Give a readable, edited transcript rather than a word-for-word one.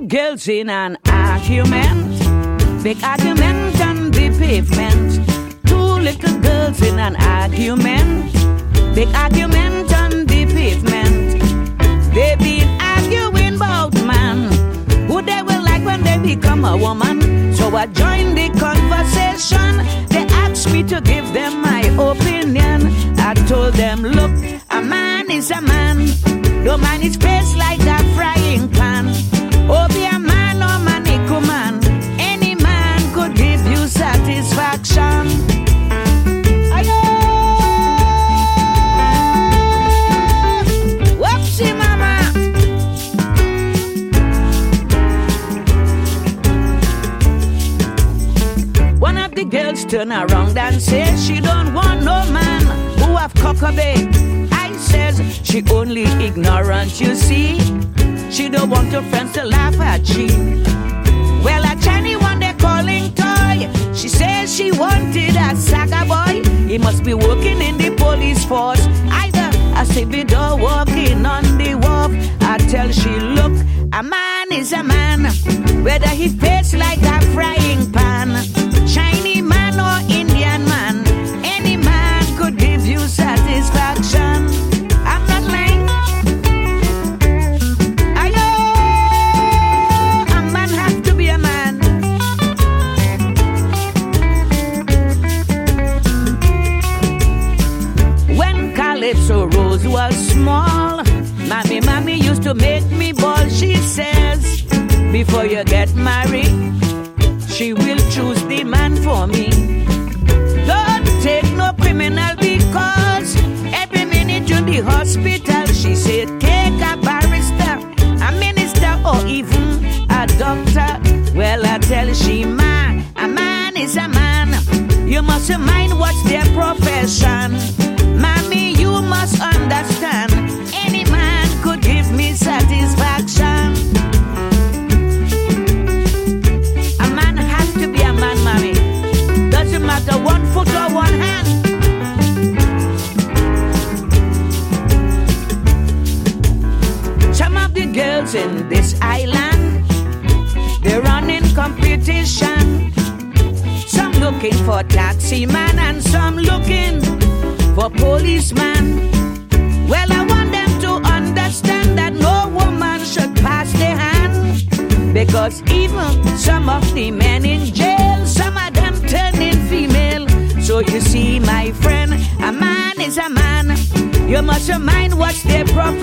girls in an argument, big argument on the pavement. Two little girls in an argument, big argument on the pavement. They been arguing about man, who they will like when they become a woman. So I joined the conversation. They asked me to give them my opinion. I told them, look, a man is a man. Don't mind his face like a frying pan. Oh, be a man or manico man. Any man could give you satisfaction. Ayo! Whoopsie, mama! One of the girls turn around and says she don't want no man who have cockabay. I says she only ignorant, you see. She don't want her friends to laugh at she. Well, a Chinese one they calling toy. She says she wanted a saga boy. He must be working in the police force. Either a stevedore walking on the wharf. I tell she, look, a man is a man, whether he face like a frying pan. Chinese man or Indian man, any man could give you satisfaction. I'm not lying. Ayo, a man has to be a man. When Calypso Rose was small, Mommy used to make me ball. She says, before you get married, she will choose the man for me. Don't take no criminal because every minute in the hospital, she said, take a barrister, a minister, or even a doctor. Well, I tell she, man, a man is a man. You must mind what's their profession. Mommy, you must understand, any man could give me satisfaction. A man has to be a man, mommy. Doesn't matter 1 foot or 1 hand. Some of the girls in this island, they're running competition. Some looking for taxi man and some looking for policeman. Well, I want them to understand that no woman should pass their hand, because even some of the men in jail, some of them turning female. So you see, my friend, a man is a man. You must mind what's their profession.